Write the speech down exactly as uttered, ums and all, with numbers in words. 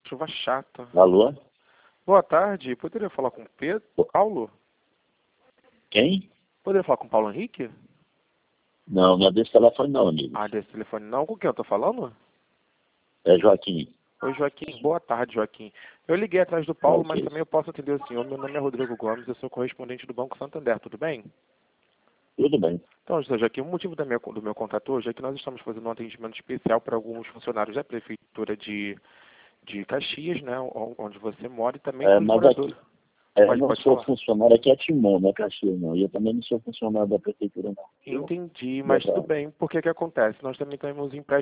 Chuva chata. Alô? Boa tarde. Poderia falar com Pedro? Paulo? Quem? Poderia falar com Paulo Henrique? Não, não é desse telefone não, amigo. Ah, desse telefone não. Com quem eu tô falando? É Joaquim. Oi, Joaquim. Boa tarde, Joaquim. Eu liguei atrás do Paulo, mas Ok. também eu posso atender o senhor. Meu nome é Rodrigo Gomes, eu sou correspondente do Banco Santander, tudo bem? Tudo bem. Então, senhor Joaquim, o motivo da minha, do meu contato hoje é que nós estamos fazendo um atendimento especial para alguns funcionários da Prefeitura de, de Caxias, né, o- onde você mora, e também É, para os mas moradores. aqui, é, eu Pode, não pode sou falar. funcionário aqui é Timon, não é Caxias não. E eu também não sou funcionário da prefeitura não. Viu? Entendi, Boa mas tudo tarde. bem. Por que que acontece? Nós também temos empréstimos